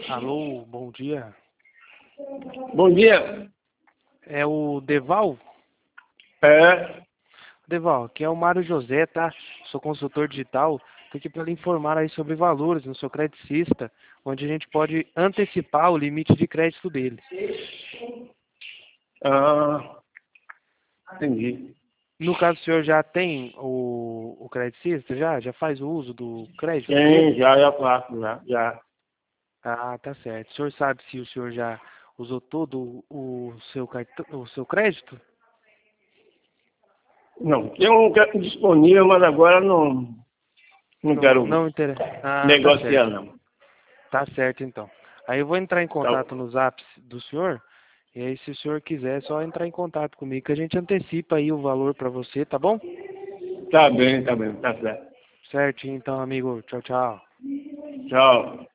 Alô, bom dia. Bom dia. É o Deval? É, Deval, aqui é o Mário José, tá? Sou consultor digital. Tô aqui para lhe informar aí sobre valores no seu Credicista, onde a gente pode antecipar o limite de crédito dele. ah, entendi. No caso, o senhor já tem o Credicista? Já faz o uso do crédito dele? Tem, já faço, já. Ah, tá certo. O senhor sabe se o senhor já usou todo o seu cartão, o seu crédito? Não, tem um crédito disponível, mas agora não quero Não interessa. Ah, tá negociar, certo. não. Tá certo, então. Aí eu vou entrar em Tá, contato no Zap do senhor. E aí, se o senhor quiser, é só entrar em contato comigo que a gente antecipa aí o valor para você, tá bom? tá bem, tá certo. Certinho, então, amigo. Tchau, tchau. Tchau.